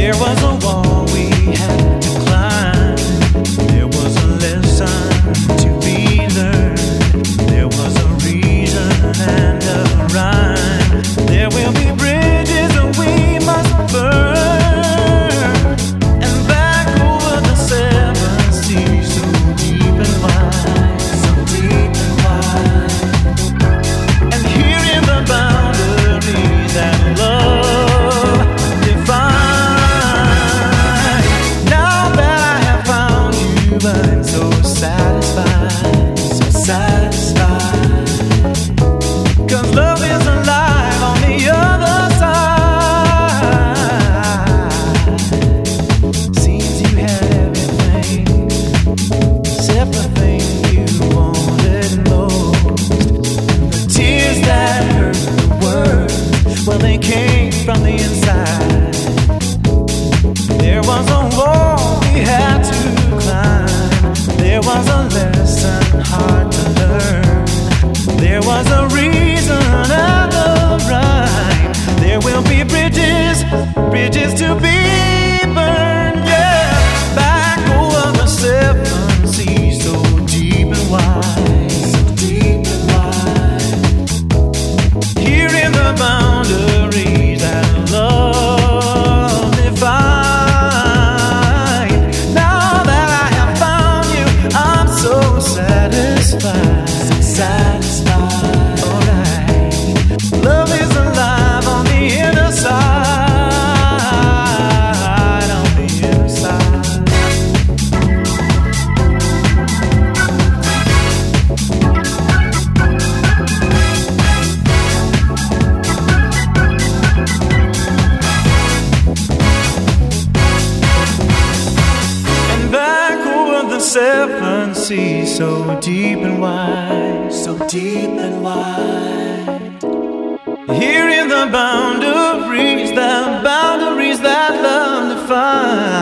There was a wall we had to climb. There was a lesson to be learned. There was a reason and a rhyme. There will be bridges that we must burn. And back over the seven seas, so deep and wide, so deep and wide. And here in the boundaries that love defines. Now that I have found you, I'm so satisfied, so satisfied. 'Cause love is alive on the other side. Seems you had everything except the thing you wanted most. The tears that hurt the words, well, they came from the inside. There was a wall we had to climb. There was a lesson hard to learn. There was a reason and a rhyme. There will be bridges, bridges to be burned, yeah. Back over the seven seas, so deep and wide, so deep and wide. Here in the boundaries that love define. Now that I have found you, I'm so satisfied, so satisfied. Alright, love is alive on the inner side, on the inner side. And back over the seven seas, so deep and wide, so deep and wide. Here in the boundaries that love defines.